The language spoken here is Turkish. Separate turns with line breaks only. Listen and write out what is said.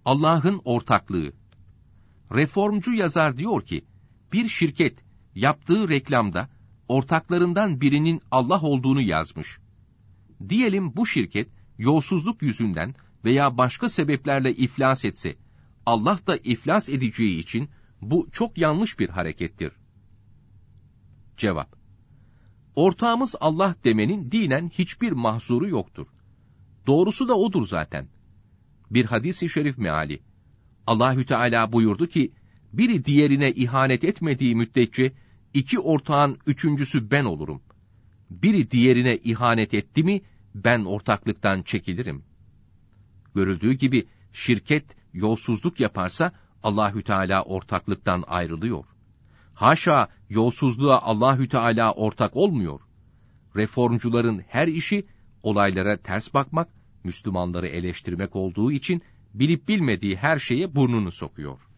Allah'ın ortaklığı. Reformcu yazar diyor ki, bir şirket yaptığı reklamda ortaklarından birinin Allah olduğunu yazmış. Diyelim bu şirket yolsuzluk yüzünden veya başka sebeplerle iflas etse, Allah da iflas edeceği için bu çok yanlış bir harekettir. Cevap: ortağımız Allah demenin dinen hiçbir mahzuru yoktur. Doğrusu da odur zaten. Bir hadis-i şerif meali. Allahü Teala buyurdu ki, biri diğerine ihanet etmediği müddetçe iki ortağın üçüncüsü ben olurum. Biri diğerine ihanet etti mi, ben ortaklıktan çekilirim. Görüldüğü gibi şirket yolsuzluk yaparsa Allahü Teala ortaklıktan ayrılıyor. Haşa, yolsuzluğa Allahü Teala ortak olmuyor. Reformcuların her işi olaylara ters bakmak, Müslümanları eleştirmek olduğu için bilip bilmediği her şeye burnunu sokuyor.